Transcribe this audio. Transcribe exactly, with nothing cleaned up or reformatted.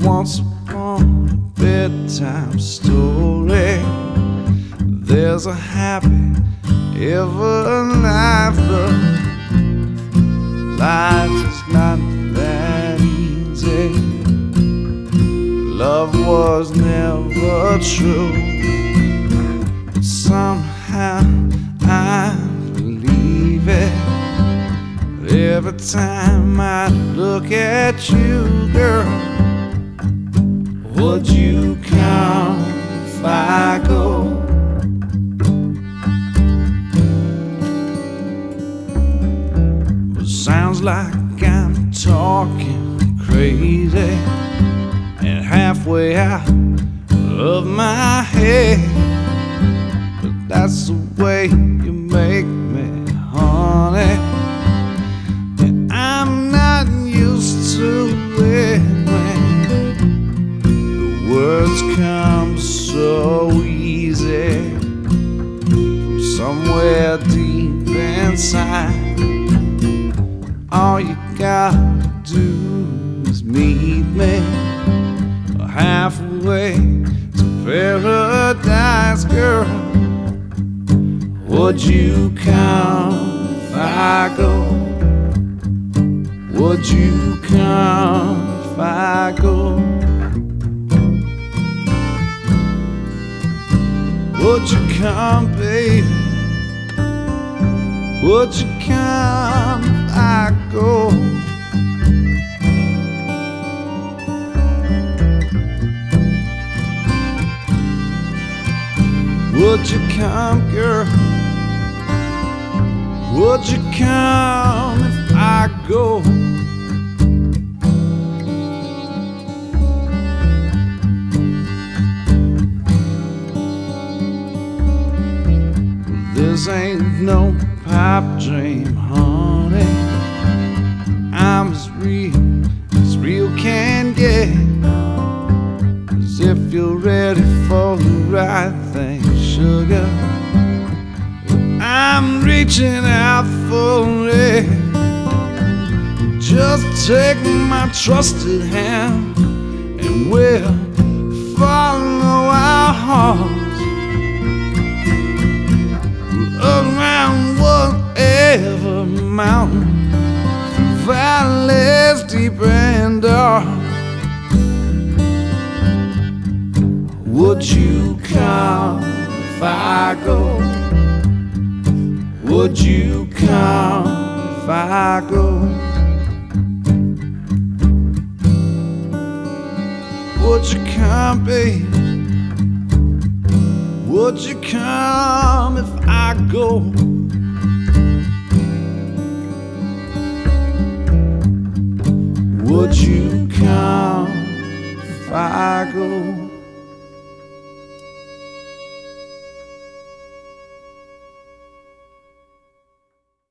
once upon a bedtime story, there's a happy ever after. Life is not that easy. Love was never true, but somehow I believe it. Every time I look at you, girl, would you come if I go? Well, sounds like I'm talking crazy and halfway out of my head, but that's the way you make me, honey. I'm not used to it when the words come so easy from somewhere deep inside. All you gotta do is meet me halfway to paradise, girl. Would you come if I go? Would you come if I go? Would you come, baby? Would you come if I go? Would you come, girl? Would you come if I go? This ain't no pipe dream, honey. I'm as real as real can get. 'Cause if you're ready for the right thing, sugar, I'm reaching out for it. Just take my trusted hand and we'll follow our hearts around whatever mountain, valleys deep and dark. Would you come if I go? Would you come if I go? Would you come, baby? Would you come if I go? Would you come if I go?